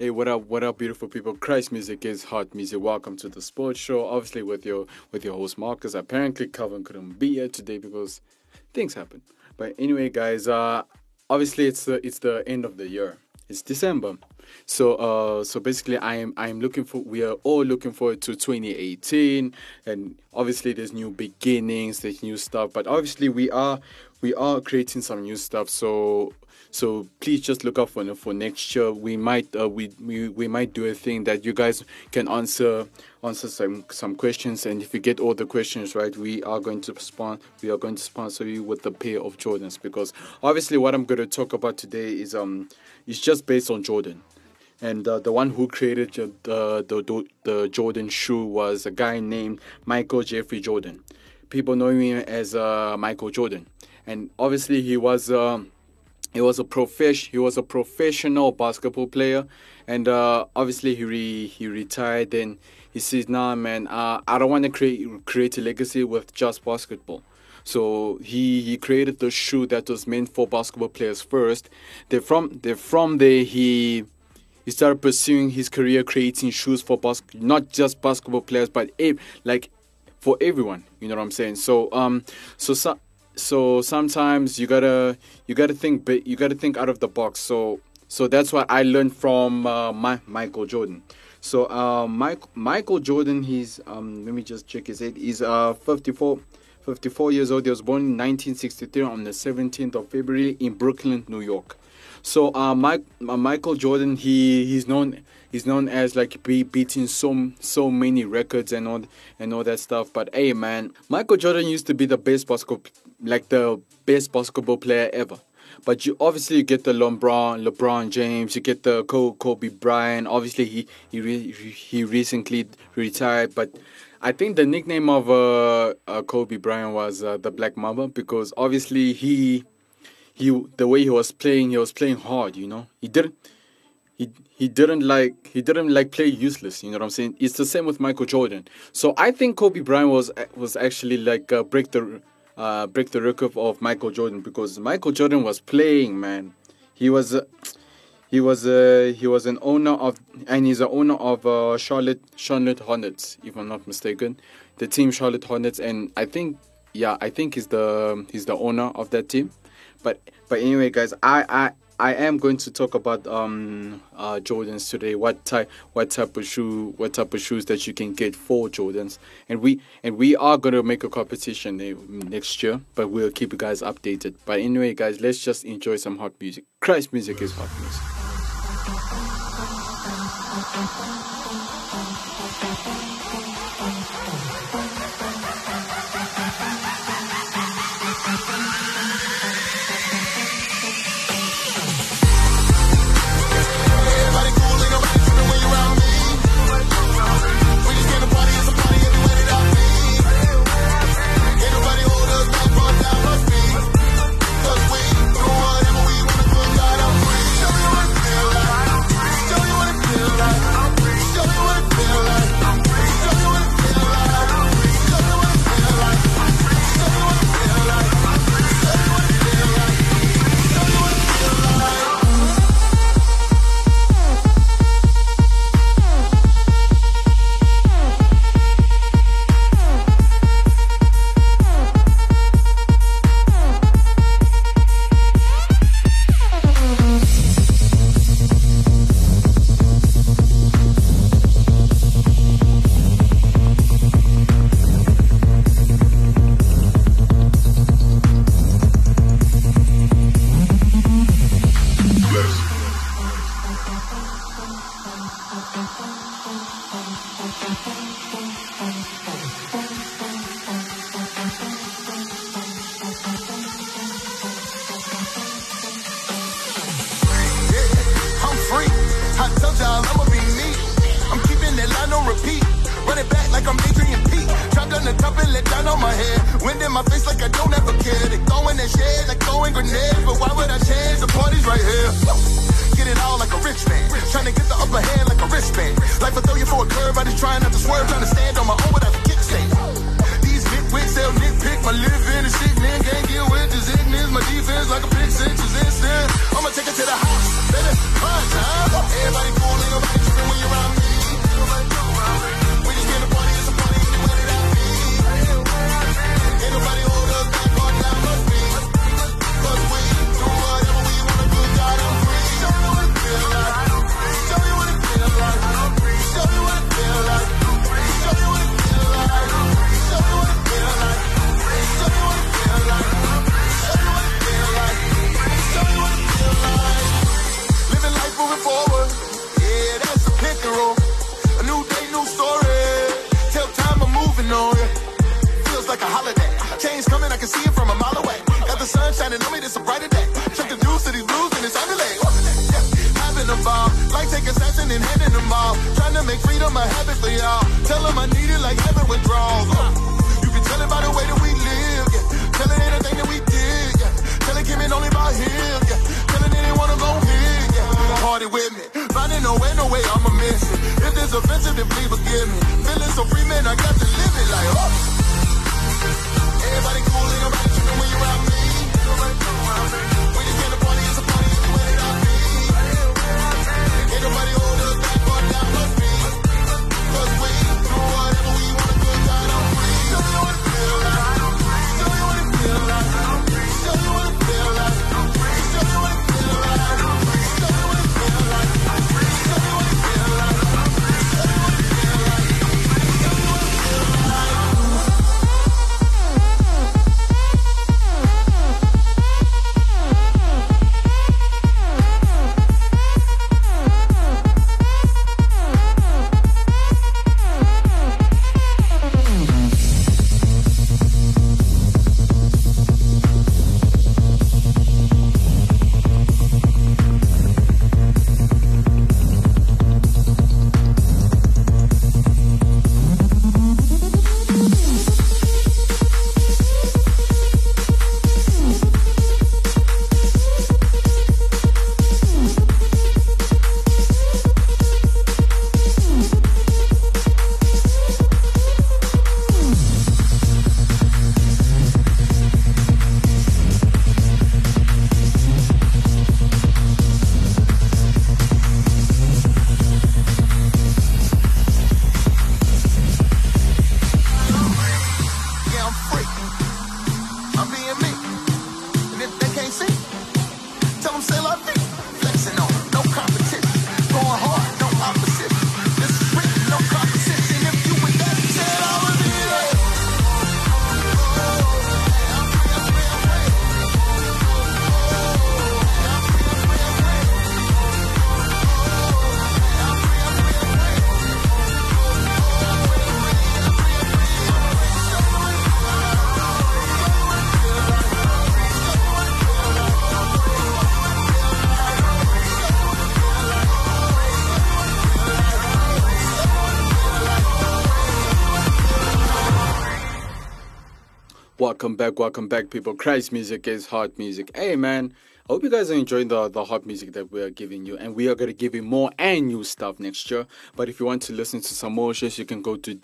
Hey, what up, beautiful people? Christ music is hot music. Welcome to the sports show. Obviously, with your host Marcus. Apparently, Calvin couldn't be here today because things happen. But anyway, guys, obviously it's the end of the year. It's December, so basically, I'm looking for. We are all looking forward to 2018, and obviously there's new beginnings, there's new stuff. But obviously we are creating some new stuff. So please just look out for next year. We might we might do a thing that you guys can answer some questions, and if you get all the questions right, we are going to sponsor you with a pair of Jordans, because obviously what I'm going to talk about today is just based on Jordan. And the one who created the Jordan shoe was a guy named Michael Jeffrey Jordan. People know him as Michael Jordan, and obviously he was a professional basketball player, and obviously he retired. And he says, "Nah, man, I don't want to create a legacy with just basketball." So he created the shoe that was meant for basketball players first. From there he started pursuing his career, creating shoes for not just basketball players, but like for everyone. You know what I'm saying? So sometimes you gotta think big, you gotta think out of the box. So that's what I learned from Michael Jordan. So Michael Jordan, he's let me just check his age. He's 54 years old. He was born in 1963 on the 17th of February in Brooklyn, New York. So Michael Jordan, he's known as like beating so many records and all that stuff. But hey, man, Michael Jordan used to be the best basketball player ever. But you obviously get the LeBron James, you get the Kobe Bryant. Obviously he recently retired, but I think the nickname of Kobe Bryant was the Black Mamba, because obviously the way he was playing hard. You know, he didn't like play useless. You know what I'm saying? It's the same with Michael Jordan. So I think Kobe Bryant was actually like break the record of Michael Jordan, because Michael Jordan was playing, man. He was an owner of, and he's the owner of Charlotte Hornets, if I'm not mistaken, the team Charlotte Hornets, and I think he's the owner of that team. But anyway, guys, I am going to talk about Jordans today. What type of shoes that you can get for Jordans, and we are gonna make a competition next year, but we'll keep you guys updated. But anyway, guys, let's just enjoy some hot music. Christ music is hot music. I'ma take it to the house, baby. Everybody cooling like a holiday. Change coming, I can see it from a mile away. Got the sun shining on me, it's a brighter day. Check the juice to these blues and it's underlay. Having a ball, like taking Samson and handing them all. Trying to make freedom a habit for y'all. Tell them I need it like having withdrawals. You can tell it by the way that we live, yeah. Tell it anything that we did, yeah. Tell it came in only by him, yeah. Tell it they didn't wanna go here, yeah. Party with me, finding no way, I'ma miss it. If it's offensive, then please forgive me. Feeling so free, man, I got to live it like, oh. Everybody cool, ain't nobody tripping when you around me. We just came to party, it's a party, anywhere that I be. Ain't nobody hold us back or down with me. Cause we do whatever we want, good God, I'm free. Show you what it feel like. Show you what it feel like. Show you what it feel like. Show you what it feel like. Show you what it feel like. Show you what it feel like. Show you what it feel like. Welcome back, people. Christ music is hot music. Hey, man, I hope you guys are enjoying the hot music that we are giving you, and we are going to give you more and new stuff next year. But if you want to listen to some more shows, you can go to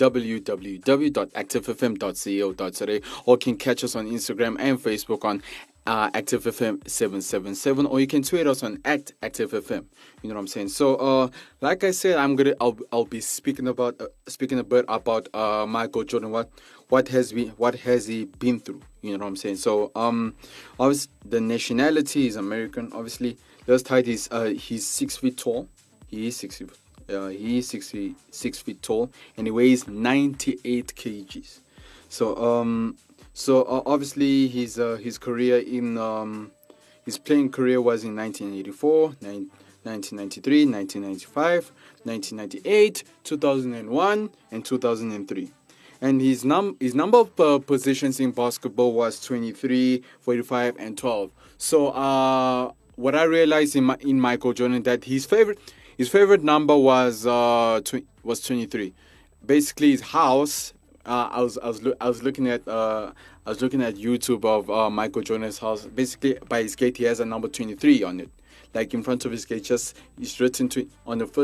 www.activefm.co.za, or can catch us on Instagram and Facebook on ActiveFM777, or you can tweet us on @ActiveFM. You know what I'm saying? So, like I said, I'll be speaking a bit about Michael Jordan. What has he been through? You know what I'm saying? So, obviously the nationality is American. Obviously, just height is he's 6 feet tall. He is 6 feet tall, and he weighs 98 kgs. So, obviously his career his playing career was in 1984, 1993, 1995, 1998, 2001, and 2003. And his number of positions in basketball was 23, 45, and 12. So what I realized in Michael Jordan, that his favorite number was 23. Basically, his house. I was looking at YouTube of Michael Jordan's house. Basically, by his gate, he has a number 23 on it, like in front of his gate. Just it's written on the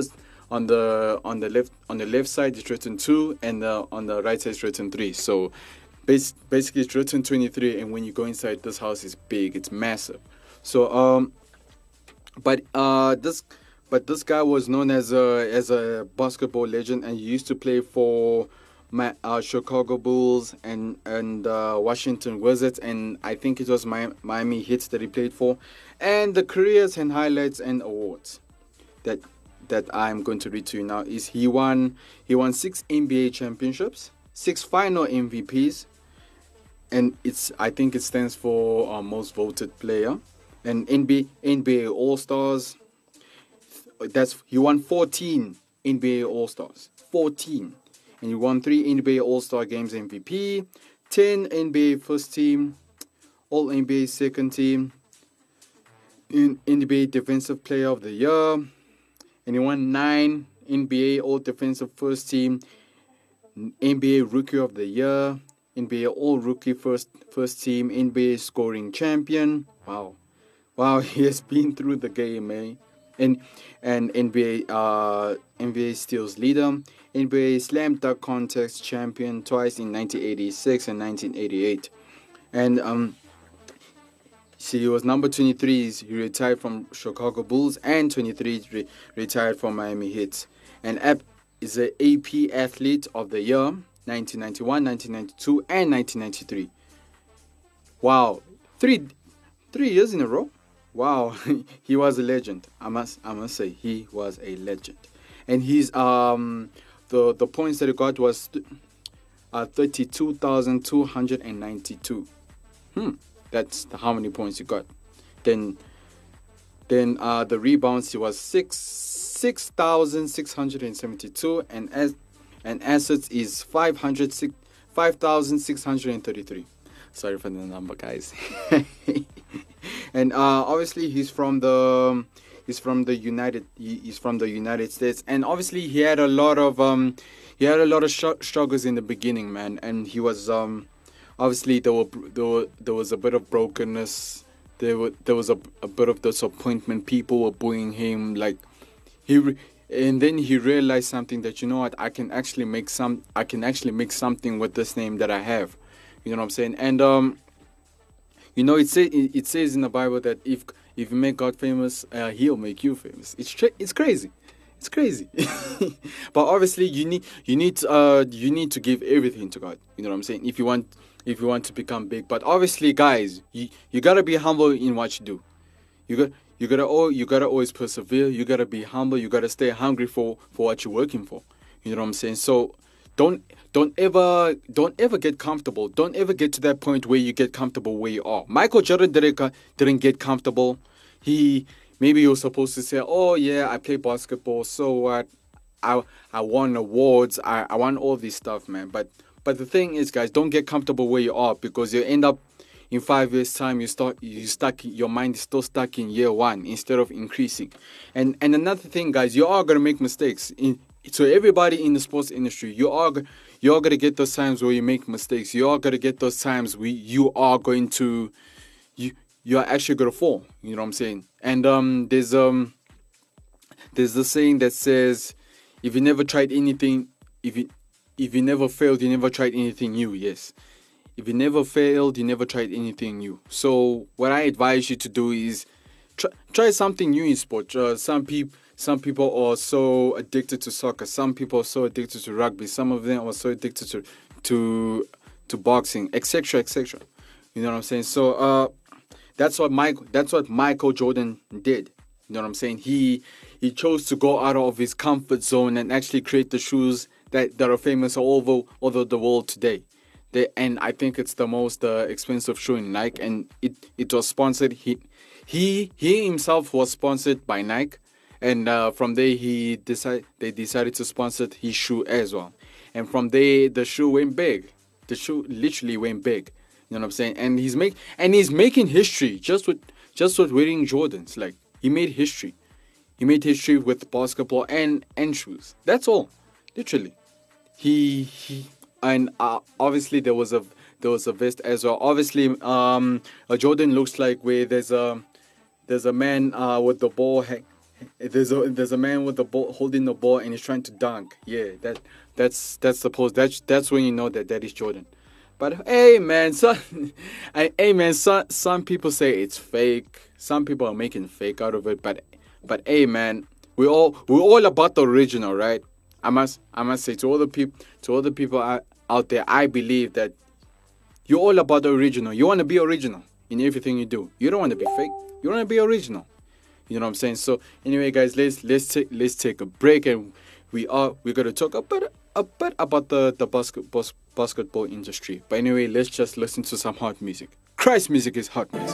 left side it's written 2, and on the right side it's written 3. So basically it's written 23, and when you go inside, this house is big. It's massive. So but this guy was known as a basketball legend, and he used to play for Chicago Bulls and Washington Wizards, and I think it was Miami Heat that he played for. And the careers and highlights and awards that I'm going to read to you now is he won 6 NBA championships, 6 final MVPs, and I think it stands for most voted player, and NBA All Stars. He won 14 NBA All Stars, 14. And he won 3 NBA All-Star Games MVP, 10 NBA first team, All NBA second team, in NBA Defensive Player of the Year, and he won 9 NBA All Defensive First Team, NBA Rookie of the Year, NBA All Rookie First Team, NBA Scoring Champion. Wow, he has been through the game, man. And NBA Steals Leader, NBA Slam Dunk Contest Champion twice in 1986 and 1988, and he was number 23. He retired from Chicago Bulls, and 23 retired from Miami Heat. And App is the AP Athlete of the Year, 1991, 1992, and 1993. Wow, three years in a row. Wow, he was a legend. I must say he was a legend. And he's the points that he got was 32,292. That's how many points he got. Then the rebounds, he was 6,672, and assets is 5,633. Sorry for the number, guys. And obviously he's from the United States, and obviously he had a lot of struggles in the beginning, man, and he was obviously there was a bit of brokenness. There was a bit of disappointment. People were booing him, like and then he realized something, that, you know what, I can actually make something with this name that I have. You know what I'm saying? And it says in the Bible that if you make God famous, He'll make you famous. It's crazy. It's crazy. But obviously you need to give everything to God. You know what I'm saying? If you want to become big. But obviously, guys, you gotta be humble in what you do. You gotta always persevere. You gotta be humble. You gotta stay hungry for what you're working for. You know what I'm saying? So don't ever get comfortable. Don't ever get to that point where you get comfortable where you are. Michael Jordan didn't get comfortable. Maybe you're supposed to say, oh yeah, I play basketball, so what? I won awards. I won all this stuff, man. But the thing is, guys, don't get comfortable where you are, because you end up in 5 years' time, your mind is still stuck in year one instead of increasing. And another thing, guys, you are gonna make mistakes. So everybody in the sports industry, you're gonna get those times where you make mistakes. You are gonna get those times where you are actually gonna fall. You know what I'm saying? And there's the saying that says, if you never tried anything, if you never failed, you never tried anything new. Yes. If you never failed, you never tried anything new. So what I advise you to do is try something new in sport. Some people are so addicted to soccer. Some people are so addicted to rugby. Some of them are so addicted to boxing, etc., etc. You know what I'm saying? So that's what Michael Jordan did. You know what I'm saying? He chose to go out of his comfort zone and actually create the shoes that are famous all over the world today. And I think it's the most expensive shoe in Nike, and it was sponsored. He himself was sponsored by Nike, and from there they decided to sponsor his shoe as well. And from there the shoe went big. The shoe literally went big. You know what I'm saying? And he's making history just with wearing Jordans. Like, he made history. He made history with basketball and shoes. That's all, literally. And obviously there was a vest as well. Obviously, a Jordan looks like where there's a man with the ball. There's a man with the ball holding the ball, and he's trying to dunk. Yeah, that's the pose. That's when you know that is Jordan. But hey man, some people say it's fake. Some people are making fake out of it. But hey man, we're all about the original, right? I must say to all the people out there, I believe that you're all about the original. You want to be original in everything you do. You don't want to be fake. You want to be original. You know what I'm saying? So anyway, guys, let's take a break, and we're gonna talk a bit about the basketball industry. But anyway, let's just listen to some hot music. Christ music is hot music.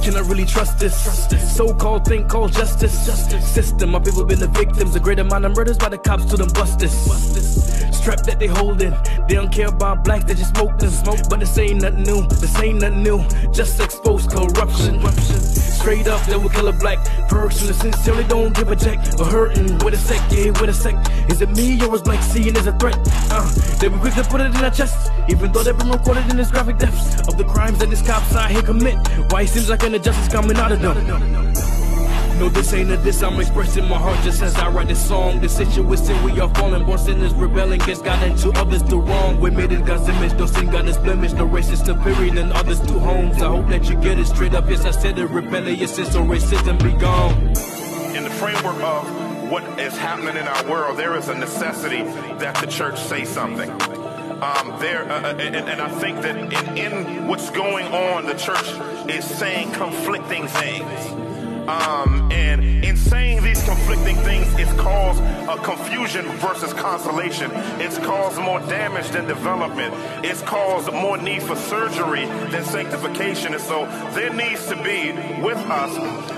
Can I really trust this? So-called thing called justice. System, my people been the victims. A great amount of murders by the cops to them bust this. Strap that they holding. They don't care about blacks, they just smoke them. But this ain't nothing new. Just expose corruption. Straight up, they will kill a black person. Sincerely don't give a jack. But hurting with a sec, yeah, with a sec. Is it me or is black seeing as a threat? They be quick to put it in their chest. Even though they've been recorded in this graphic depths of the crimes that these cops out here commit. Why it seems like an injustice coming out of them. No, this ain't a diss, I'm expressing my heart just as I write this song. The situation we are falling, born sinners rebelling against God and to others do wrong. We made in God's image, no sin, God is blemish, no racist superior than others do homes. I hope that you get it straight up, yes I said it, rebellious is so racism be gone. In the framework of what is happening in our world, there is a necessity that the church say something. And I think that in what's going on, the church is saying conflicting things. And in saying these conflicting things, it's caused confusion versus consolation. It's caused more damage than development. It's caused more need for surgery than sanctification. And so there needs to be with us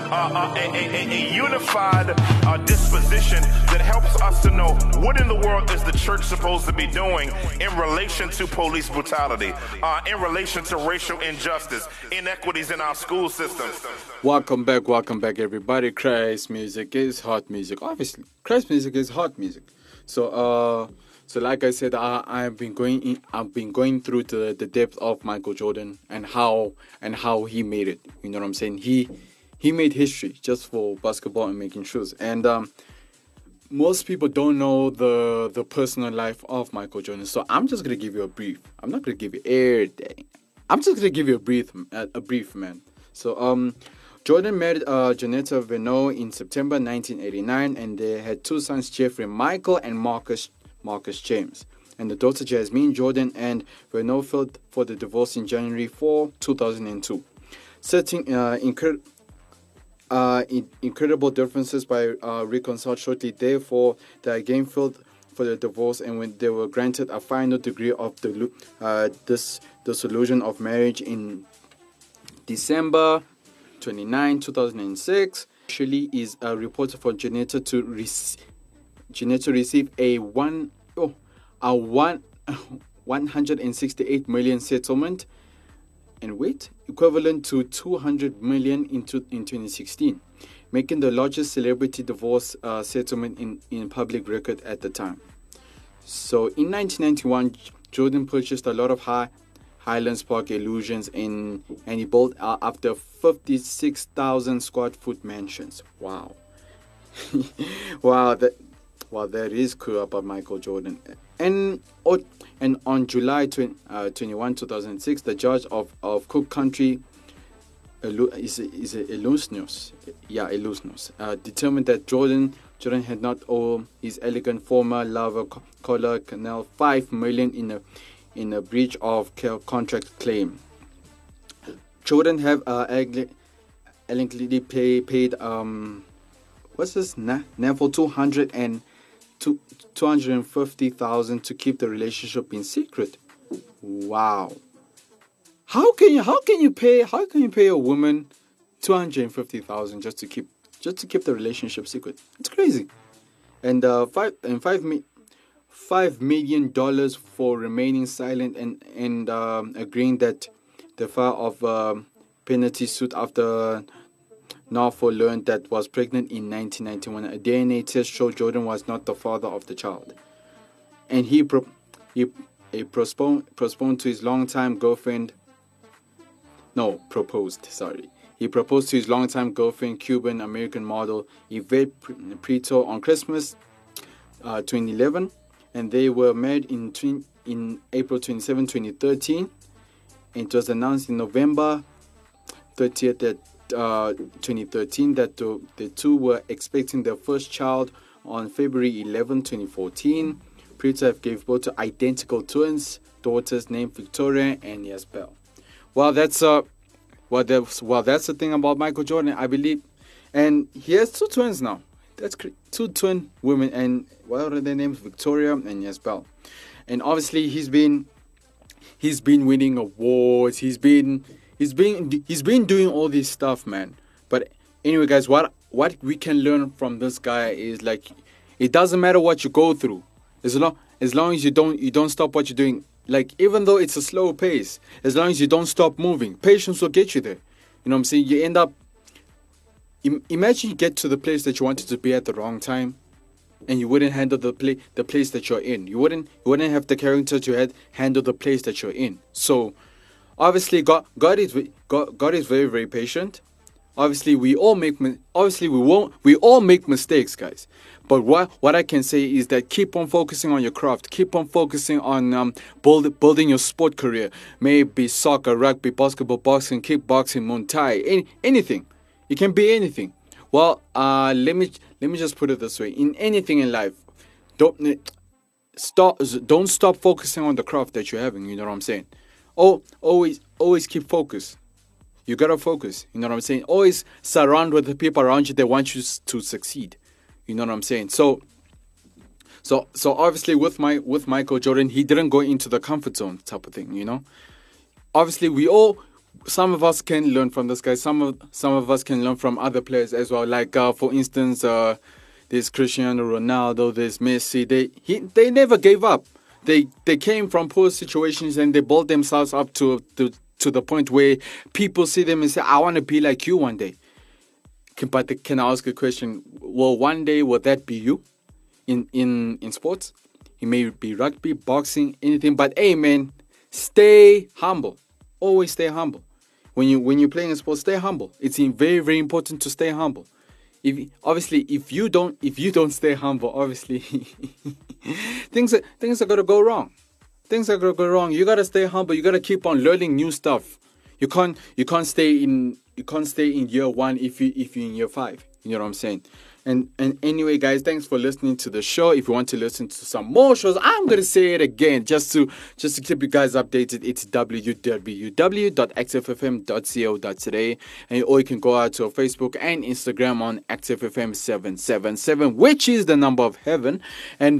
a unified disposition that helps us to know what in the world is the church supposed to be doing in relation to police brutality, in relation to racial injustice, inequities in our school systems. Welcome back, everybody. Christ music is hot music. Obviously, Christ music is hot music. So like I said, I've been going through the depth of Michael Jordan and how he made it. You know what I'm saying? He made history just for basketball and making shoes. And most people don't know the personal life of Michael Jordan. So I'm just gonna give you a brief. I'm not gonna give you everything. I'm just gonna give you a brief, man. So Jordan married Janetta Venot in September 1989, and they had two sons, Jeffrey Michael and Marcus James, and the daughter Jasmine. Jordan and Venot filed for the divorce in January 4, 2002. Certain incredible differences by reconciled shortly thereafter. They again filed for the divorce, and when they were granted a final degree of the dissolution of marriage in December 29, 2006. Actually, is a report for Janetta to receive a 168 million settlement, and equivalent to 200 million in 2016, making the largest celebrity divorce settlement in public record at the time. So in 1991, Jordan purchased a lot of Highlands Park Illusions and he built after 56,000 square foot mansions. Wow. That is cool about Michael Jordan. And on July 21, 2006, the judge of Cook County, Illusinos, determined that Jordan had not owed his elegant former lover Cola Canal $5 million in a breach of contract claim. Jordan have allegedly paid for 250,000 to keep the relationship in secret. Wow. How can you pay a woman 250,000 just to keep the relationship secret? It's crazy. And $5 million for remaining silent and agreeing that the file of penalty suit after Norfolk learned that was pregnant in 1991. A DNA test showed Jordan was not the father of the child, and he proposed to his longtime girlfriend. He proposed to his longtime girlfriend, Cuban American model Yvette Prieto, on Christmas 2011. And they were married in April 27, 2013. It was announced in November 30th, 2013, that the two were expecting their first child on February 11, 2014. Prieto gave birth to identical twins, daughters named Victoria and Yasbel. Well, that's the thing about Michael Jordan, I believe. And he has two twins now. That's two twin women, and what are their names? Victoria and Yasbel. And obviously he's been winning awards. He's been he's been doing all this stuff, man. But anyway, guys, what we can learn from this guy is like, it doesn't matter what you go through, as long as you don't stop what you're doing. Like, even though it's a slow pace, as long as you don't stop moving, patience will get you there. You know what I'm saying? You end up. Imagine you get to the place that you wanted to be at the wrong time, and you wouldn't handle the place that you're in. You wouldn't have the character to handle the place that you're in. So, obviously, God is very, very patient. Obviously, we all make mistakes, guys. But what I can say is that keep on focusing on your craft. Keep on focusing on building your sport career. May it be soccer, rugby, basketball, boxing, kickboxing, Muay Thai, anything. It can be anything. Well, let me just put it this way. In anything in life, don't stop focusing on the craft that you're having. You know what I'm saying? Always keep focus. You gotta focus. You know what I'm saying? Always surround with the people around you that want you to succeed. You know what I'm saying? So obviously with Michael Jordan, he didn't go into the comfort zone type of thing. You know, obviously some of us can learn from this guy. Some of us can learn from other players as well. Like for instance, there's Cristiano Ronaldo, there's Messi. They never gave up. They came from poor situations and they built themselves up to the point where people see them and say, I want to be like you one day. But can I ask a question? Well, one day will that be you in sports? It may be rugby, boxing, anything. But hey, man, stay humble. Always stay humble. When you're playing a sport, stay humble. It's very, very important to stay humble. If you don't stay humble, obviously things are gonna go wrong. Things are gonna go wrong. You gotta stay humble. You gotta keep on learning new stuff. You can't stay in year one if you're in year 5. You know what I'm saying? And anyway, guys, thanks for listening to the show. If you want to listen to some more shows, I'm gonna say it again just to keep you guys updated. It's www.activefm.co.today, or you can go out to Facebook and Instagram on ActiveFM777, which is the number of heaven, and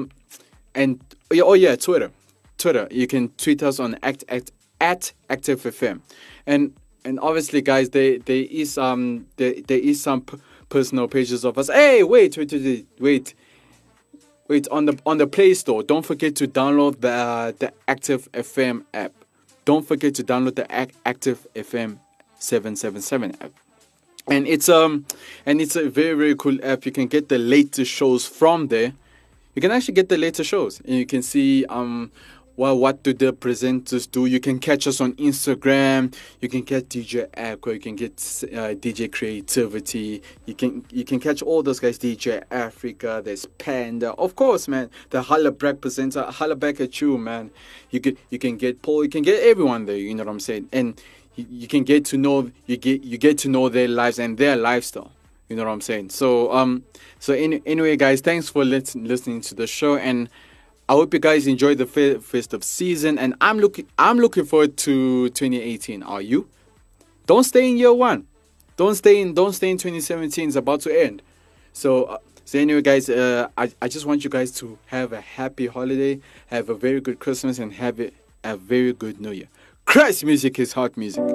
Twitter. You can tweet us on at ActiveFM, and obviously, guys, there is some personal pages of us. Hey, wait! On the Play Store, don't forget to download the Active FM app. Don't forget to download the Active FM 777 app. And it's a very, very cool app. You can get the latest shows from there. You can actually get the latest shows, and you can see what do the presenters do. You can catch us on Instagram. You can get DJ Aqua. You can get DJ Creativity. You can catch all those guys. DJ Africa. There's Panda. Of course, man. The Holla Back presenter. Holla back at you, man. You can get Paul. You can get everyone there. You know what I'm saying? And you can get to know their lives and their lifestyle. You know what I'm saying? So anyway, guys, thanks for listening to the show, and I hope you guys enjoy the festive season, and I'm looking forward to 2018. Are you? Don't stay in year 1. Don't stay in 2017. It's about to end. So anyway, guys, I just want you guys to have a happy holiday, have a very good Christmas, and have a very good New Year. Christ music is hot music.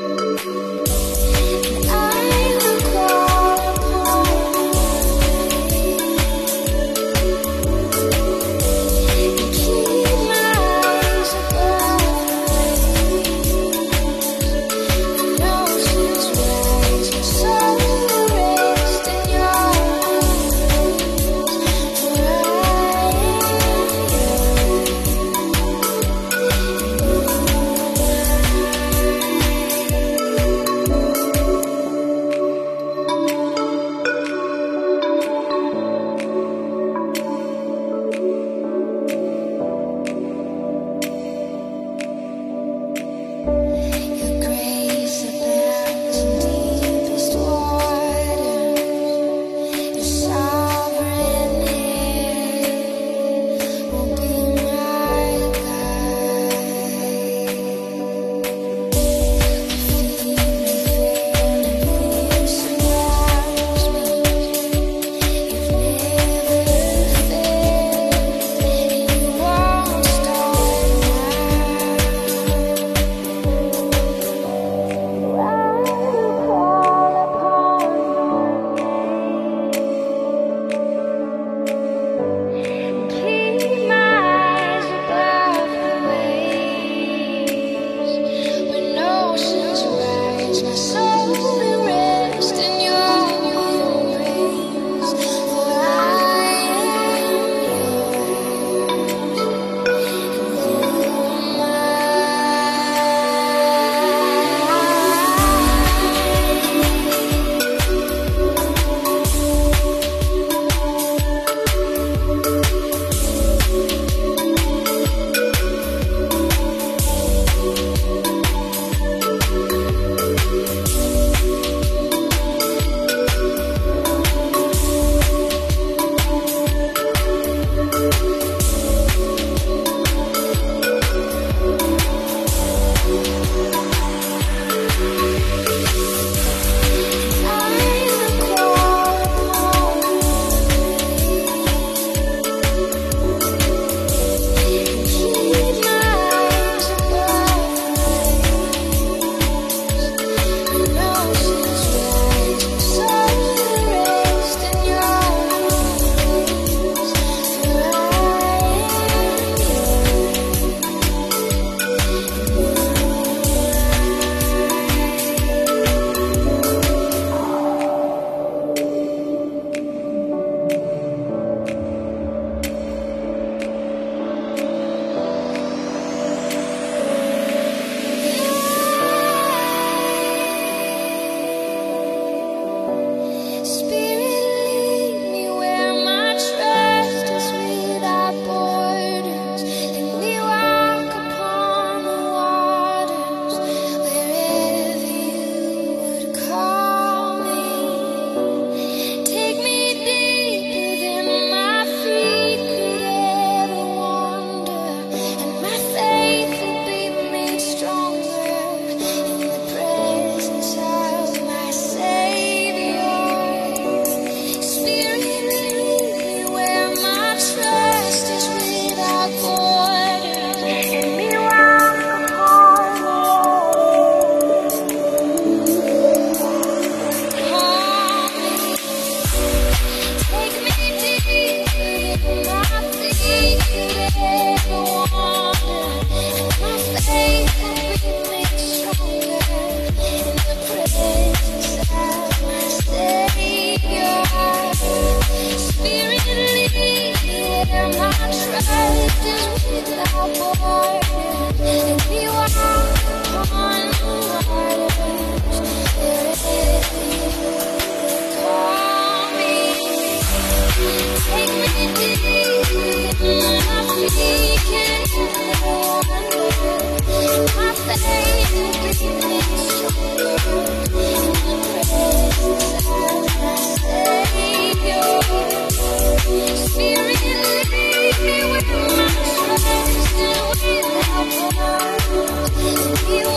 You